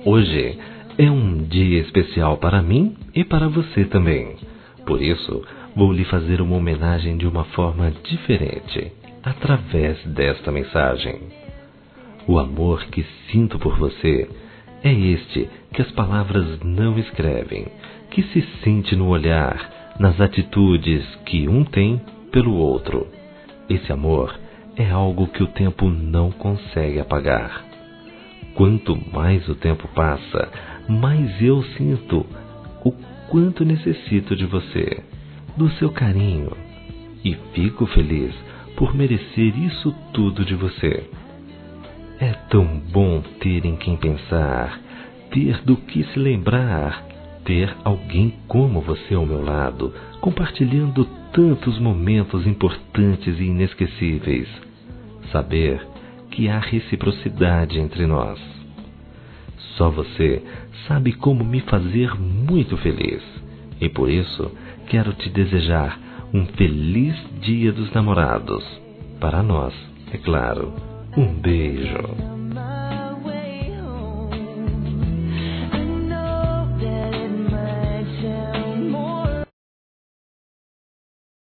Hoje é um dia especial para mim e para você também. Por isso, vou lhe fazer uma homenagem de uma forma diferente, através desta mensagem. O amor que sinto por você é este que as palavras não escrevem, que se sente no olhar, nas atitudes que um tem pelo outro. Esse amor é algo que o tempo não consegue apagar. Quanto mais o tempo passa, mais eu sinto o quanto necessito de você, do seu carinho, e fico feliz por merecer isso tudo de você. É tão bom ter em quem pensar, ter do que se lembrar, ter alguém como você ao meu lado, compartilhando tantos momentos importantes e inesquecíveis. Saber que há reciprocidade entre nós. Só você sabe como me fazer muito feliz. E por isso quero te desejar um feliz Dia dos Namorados. Para nós, é claro. Um beijo.